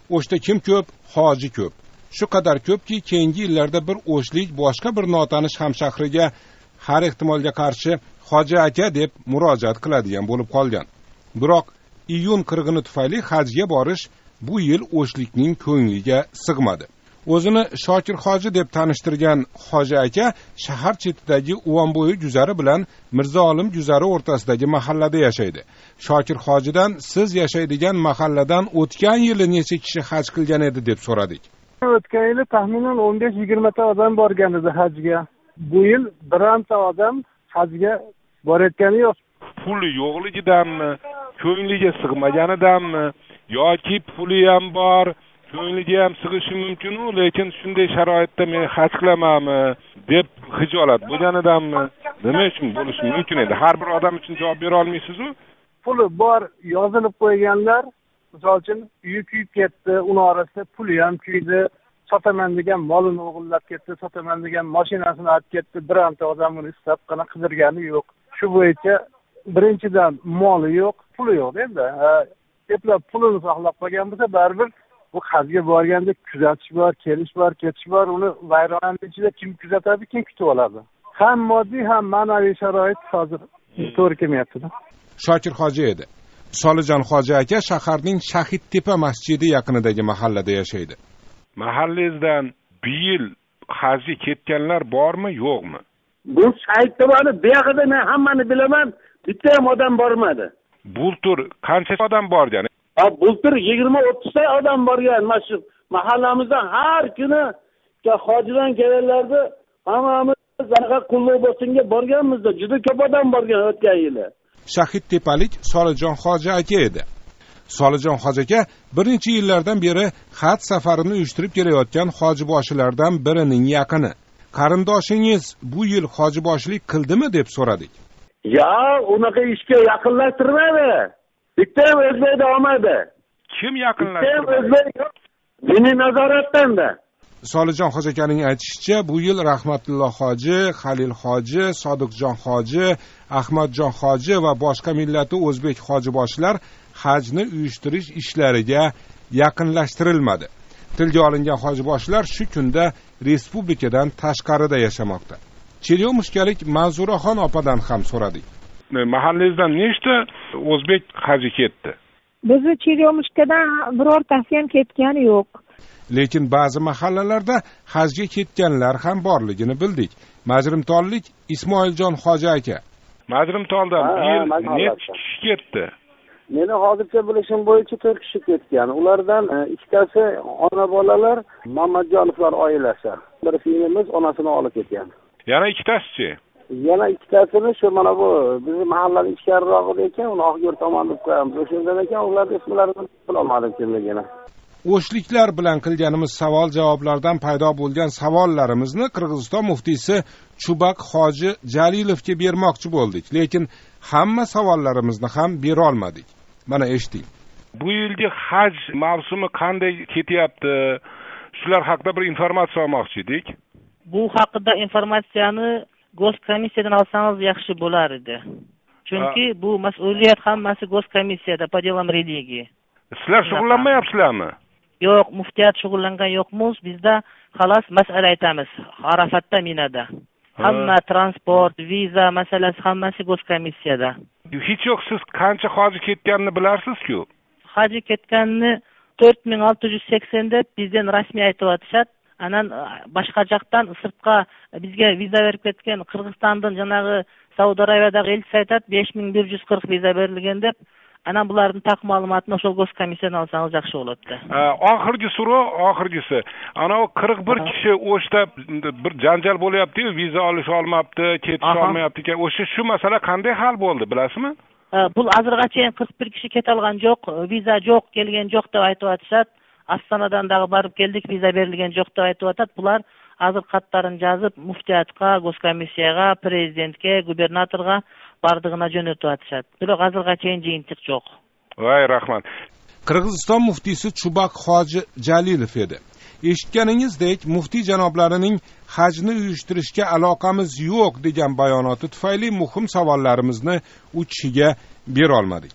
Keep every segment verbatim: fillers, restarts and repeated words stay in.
O'shda kim ko'p? Hoji ko'p. Shu qadar ko'pki, keyingi yillarda bir o'shlik boshqa bir notanish hamshahriga har ehtimolga qarshi hoji aka deb murojaat qiladigan bo'lib qolgan. Biroq iyun qirg'ini tufayli hajga borish bu yil o'shlikning ko'ngliga sig'madi. O'zini Shokir hoji deb tanishtirgan hoji aka shahar chetidagi Uvonbo'yi guzari bilan Mirzo Olim guzari o'rtasidagi mahallada yashaydi. Shokir hojidan siz yashaydigan mahalladan o'tgan yili necha kishi haj qilgan edi deb so'radik. O'tgan yili taxminan o'n besh yigirma ta odam borgan edi hajga. Bu yil bironta odam hajga borayotgani yo'q. Puli yo'qligidanmi, ko'ngliga sig'maganidanmi yoki puli ham bor, ko'ngliga ham sig'ishi mumkin-u, lekin shunday sharoitda men haj qilamanmi deb hijolat bo'lganidanmi, nima uchun bo'lishi mumkin edi? Har bir odam uchun javob bera olmaysiz-ku. Puli bor, yozilib qo'yganlar, misol uchun uyi kuyib ketdi, uning orasida puli ham kuydi, sotaman degan molini o'g'irlab ketdi, sotaman degan mashinasini olib ketdi, bironta odam uni istab qana qidirgani yo'q. Shu bo'yicha birinchidan moli yo'q, puli yo'q endi. Eplab pulini saqlab qolgan bo'lsa, baribir bu hajga borganda kuzatish bor, kelish bor, ketish bor, uni vayronaning ichida kim kuzatadi, kim kutib oladi? Ham moddiy, ham ma'naviy sharoit hozir to'g'ri kelmayapti. Shokir hoji edi. Solijon hoji aka shaharning Shahidtepa masjidi yaqinidagi mahallada yashaydi. Mahallangizdan bu yil hajga ketganlar bormi, yo'qmi? Bu Shahidtepani bu yoqida men hammani bilaman, bitta ham odam bormadi. Bultur qancha odam borgan? Ha, bultur yigirma o'ttiz ta odam borgan. Mana shu mahallamizdan har kuni hojidan kelganlarda hammamiz zanaqa qulluq bo'lsinga borganmizda, juda ko'p odam borgan o'tgan yili. Shahidtepalik Solijon hoji aka edi. Solijon hoji aka bir necha yillardan beri haj safarini uyushtirib kelayotgan hojiboshilardan birining yaqini. Qarindoshingiz bu yil hojiboshilik qildimi deb so'radik. Ya, unaqa ishga yaqinlashtirmadi. Bitta ham o'zbekda olmadi. Kim yaqinlashtirdi? Diniy nazoratdan-da. Solijon hoji akaning aytishicha, bu yil Rahmatulloh hoji, Halil hoji, Sodiqjon hoji, Ahmadjon hoji va boshqa millati o'zbek hojiboshilar hajni uyushtirish ishlariga yaqinlashtirilmadi. Tilga olingan hojiboshilar shu kunda respublikadan tashqarida yashamoqda. Chelyomishkalik Manzuraxon opadan ham so'radik. Mahallangizdan nechta o'zbek haji ketdi? Bizni Chelyomishkadan birortasi ham ketgani yo'q. Lekin ba'zi mahallalarda hajga ketganlar ham borligini bildik. Majrimtonlik Ismoiljon hoji aka. Majrimtondan bu yil necha kishi ketdi? Meni hozircha bilishim bo'yicha to'rt kishi ketgan. Ulardan ikkitasi ona bolalar, Mamadjonovlar oilasi. Bir singlimiz onasini olib ketgan. Yana ikkitasi-chi? Yana ikkitasini shu mana bu bizning mahallaning ichkarirog'ida ekan, uni Oqyo'l tomonda qo'yamiz. O'shandan ekan, ularning ismlarini bilolmadim kimligini. O'shliklar bilan qilganimiz savol javoblardan paydo bo'lgan savollarimizni Qirg'iziston muftiysi Chubak hoji Jalilovga bermoqchi bo'ldik, lekin hamma savollarimizni ham bera olmadik. Mana eshiting. Bu yilgi haj mavsumi qanday ketyapti? Shular haqida bir informatsiya olmoqchi edik. Bu haqida informatsiyani Goskomissiyadan olsangiz yaxshi bo'lar edi. Chunki ha. Bu mas'uliyat hammasi Goskomissiyada по делам религии. Sizlar shug'ullanmayapsizlarmi? Yo'q, muftiyat shug'ullangan yo'qmiz. Bizda xolos masala aytamiz. Arafatda Minada. Hamma transport, viza masalasi hammasi Goskomissiyada. Hech yo'q, siz qancha hoji ketganini bilarsiz-ku? Hoji ketganini to'rt ming olti yuz sakson deb bizdan rasmiy aytib Anan boshqa joqdan sirtqa bizga viza berib ketgan Qirg'izistondan janag'i Saudiya Arabiyadagi elchisi aytadi besh ming bir yuz qirq viza berilgan deb. Ana bularning taq ma'lumotini o'sha Goskomissiyadan olsangiz yaxshi bo'ladi. Oxirgi so'roq, oxirgisi. Ana o qirq bir kishi o'shda bir janjal bo'lyapti-yu, viza olish olmabdi, ketish olmayapti ekan. O'sha shu masala qanday hal bo'ldi, bilasizmi? Bu hozirgacha qirq bir kishi keta olgan yo'q, viza yo'q, kelgan yo'q deb aytib atishadi. Astanadan da barib keldik, viza berilgan yo'q deb aytib atadi. Bular hozir xatlarini yozib muftiyatga, Goskomissiyaga, prezidentga, gubernatorga bardig'ini jo'natib atishadi. Biroq hozirgacha jiyintiq yo'q. Voy rahmat. Qirg'iziston muftiysi Chubak hoji Jalilov edi. Eshitganingizdek, muftiy janoblarining hajni uyushtirishga aloqamiz yo'q degan bayonoti tufayli muhim savollarimizni u kishiga bera olmadik.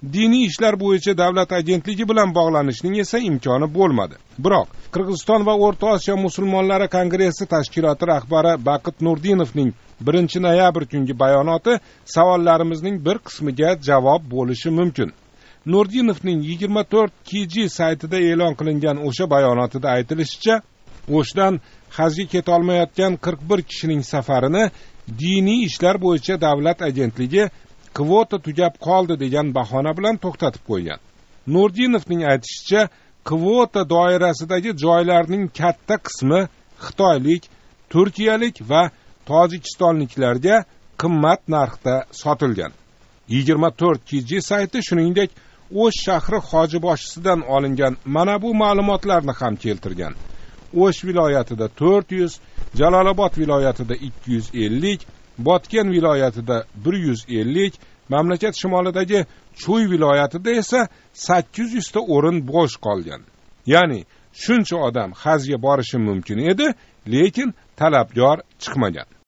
diniy ishlar bo'yicha davlat agentligi bilan bog'lanishning esa imkoni bo'lmadi. Biroq Qirg'iziston va O'rta Osiyo musulmonlari kongressi tashkiloti rahbari Baqit Nurdinovning birinchi noyabr kungi bayonoti savollarimizning bir qismiga javob bo'lishi mumkin. Nurdinovning yigirma to'rt K G saytida e'lon qilingan o'sha bayonotida aytilishicha, O'shdan hajga keta olmayotgan qirq bir kishining safarini diniy ishlar bo'yicha davlat agentligi kvota tugab qoldi degan bahona bilan to'xtatib qo'ygan. Nurdinovning aytishicha, kvota doirasidagi joylarning katta qismi xitoylik, turkiyalik va tojikistonliklarga qimmat narxda sotilgan. yigirma to'rt K G sayti shuningdek O'sh shahri hojiboshisidan olingan mana bu ma'lumotlarni ham keltirgan. O'sh viloyatida to'rt yuz, Jalolobod viloyatida ikki yuz ellik, Botken viloyatida bir yuz ellik, mamlakat shimolidagi Chuy viloyatida esa sakkiz yuz ta o'rin bo'sh qolgan. Ya'ni shuncha odam hajga borishi mumkin edi, lekin talabgor chiqmagan.